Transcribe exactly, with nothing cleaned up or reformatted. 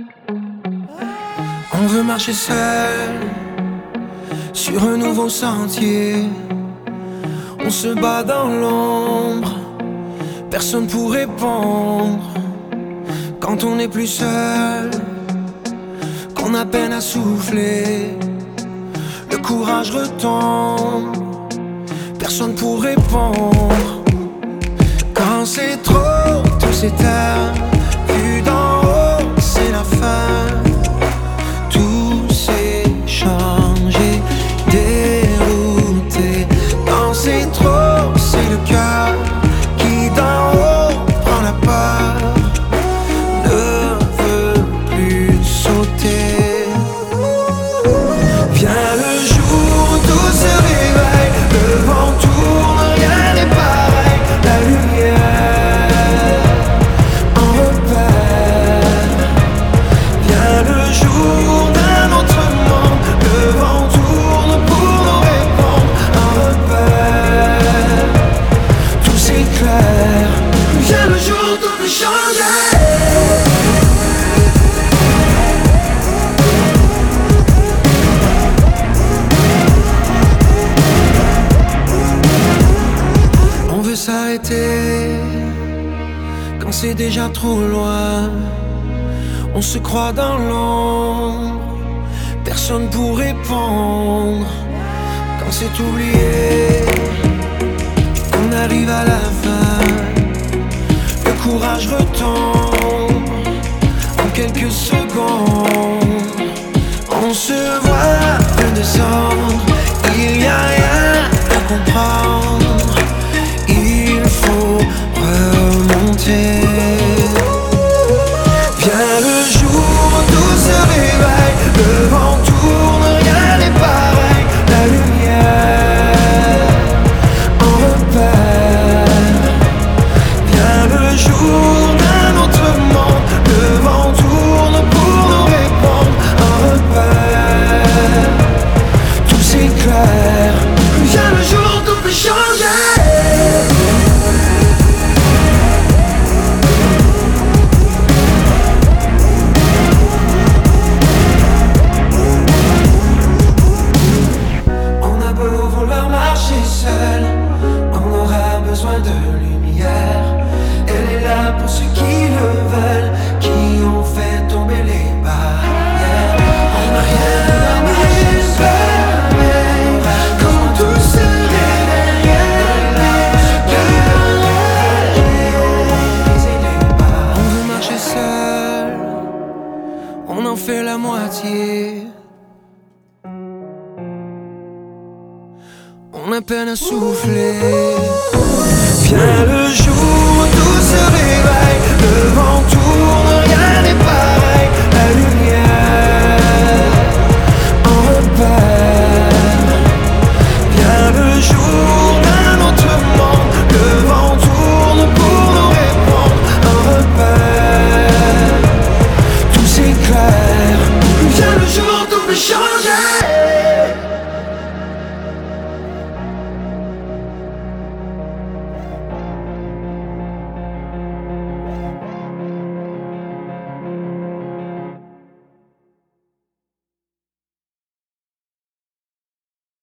On veut marcher seul sur un nouveau sentier. On se bat dans l'ombre, personne pour répondre. Quand on n'est plus seul, qu'on a peine à souffler, le courage retombe, personne pour répondre. Quand c'est trop, tout s'éteint. Vu d'en haut, c'est la fin. Tout s'est changé, dérouté. Quand c'est trop, c'est le cœur qui d'en haut prend la peur, ne veut plus sauter. Vient le jour où tout se réveille, le vent tourne, rien n'est pareil. La lumière en repère. Vient le jour d'un autre monde, le vent tourne pour nous répondre. En repère, tout s'éclaire. Vient le jour où tout peut changer. On veut s'arrêter quand c'est déjà trop loin. On se croit dans l'ombre, personne pour répondre. Quand c'est oublié, qu'on arrive à la fin, le courage retombe en quelques secondes. On se voit redescendre, il n'y a rien à comprendre. Il faut remonter. Vient le jour où tout se réveille, le vent tourne, rien n'est pareil. La lumière en repère. Vient le jour d'un autre monde, le vent tourne pour nous répondre. En repère, tout s'éclaire. Vient le jour où tout peut changer. On aura besoin de lumière. Elle est là pour ceux qui le veulent, qui ont fait tomber les barrières. On n'a rien à marcher seul. Quand tout se réveille, on veut marcher seul, on en fait la moitié. On a peine à souffler. Vient le jour où tout se réveille.